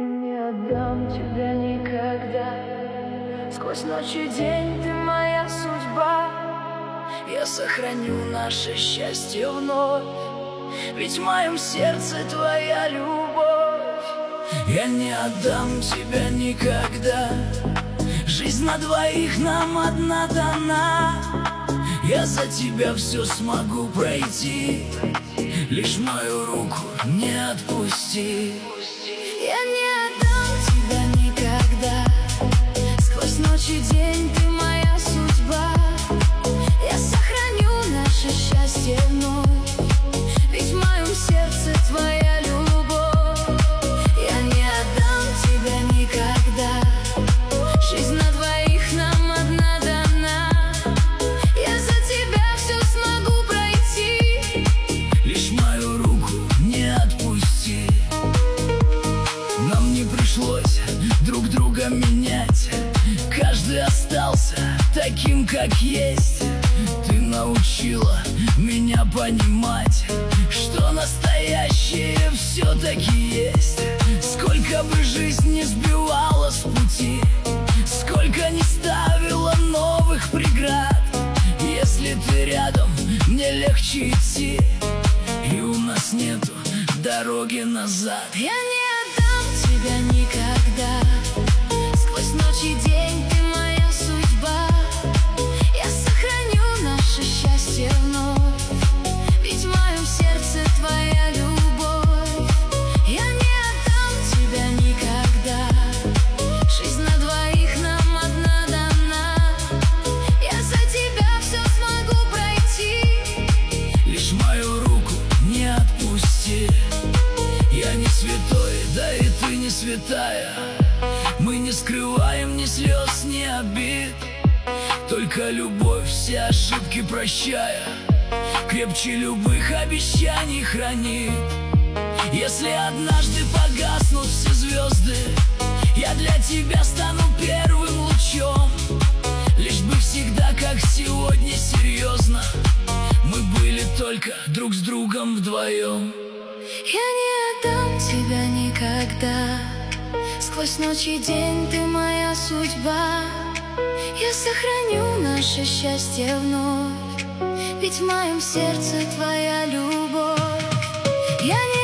Не отдам тебя никогда. Сквозь ночь и день ты моя судьба. Я сохраню наше счастье вновь, ведь в моем сердце твоя любовь. Я не отдам тебя никогда. Жизнь на двоих нам одна дана. Я за тебя все смогу пройти, лишь мою руку не отпусти. Я не отдам тебя никогда. Сквозь ночь и день ты моя судьба. Я сохраню наше счастье вновь, ведь в моем сердце твоя любовь. Я не отдам тебя никогда. Жизнь на двоих нам одна дана. Я за тебя все смогу пройти, лишь мою руку не отпусти. Нам не пришлось друг друга менять. Каждый остался таким, как есть. Ты научила меня понимать, что настоящее все-таки есть. Сколько бы жизнь не сбивала с пути, сколько не ставила новых преград, если ты рядом, мне легче идти, и у нас нету дороги назад. я не отдам тебя никогда. Сквозь ночь и день ты моя судьба. Я сохраню наше счастье вновь, ведь в моем сердце твоя любовь. Я не отдам тебя никогда. Жизнь на двоих нам одна дана. Я за тебя все смогу пройти, Лишь мою руку не отпусти. Я не святой, да и ты не святая. Мы не скрываем ни слез, ни обид, только любовь, все ошибки прощая, крепче любых обещаний хранит. Если однажды погаснут все звезды, я для тебя стану первым лучом. Лишь бы всегда, как сегодня, серьезно мы были только друг с другом вдвоем. я не отдам тебя никогда. Сквозь ночь и день ты моя судьба. Я сохраню наше счастье вновь, ведь в моем сердце твоя любовь. Я не